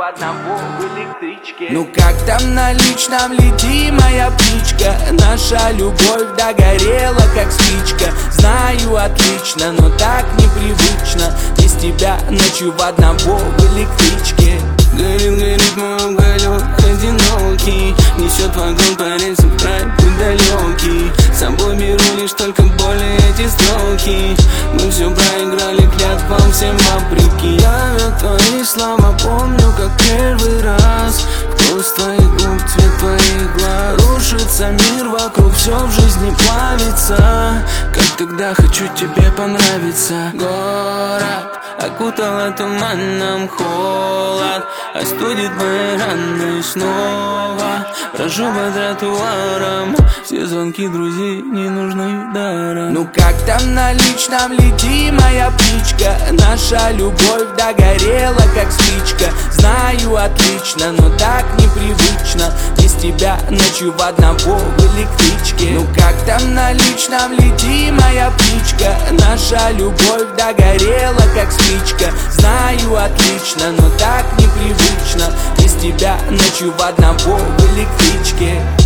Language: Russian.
одного в электричке. Ну как там на личном, лети, моя птичка. Наша любовь догорела, как спичка. Знаю отлично, но так непривычно без тебя ночью в одного в электричке. Горит, горит мой уголек, одинокий. Несет вагон по рельсам в край путь далекий. С собой беру лишь только боли эти строки. Мы все проиграли клятвам всем вопреки. Я вел твои слова, помню как первый раз. Вкус твоих губ, цвет твоих глаз. Рушится мир вокруг, все в жизни плавится. Как тогда хочу тебе понравиться. Город окутала туманом холод, остудит мои раны снова. Прошу по тротуарам, все звонки друзей не нужны даром. Ну как там на личном, лети, моя птичка. Наша любовь догорела, как спичка. Знаю отлично, но так непривычно без тебя ночью в одного в электричке. Ну как там на личном, лети, моя птичка. Наша любовь догорела, как спичка. Знаю отлично, но так непривычно без тебя ночью в одного в электричке.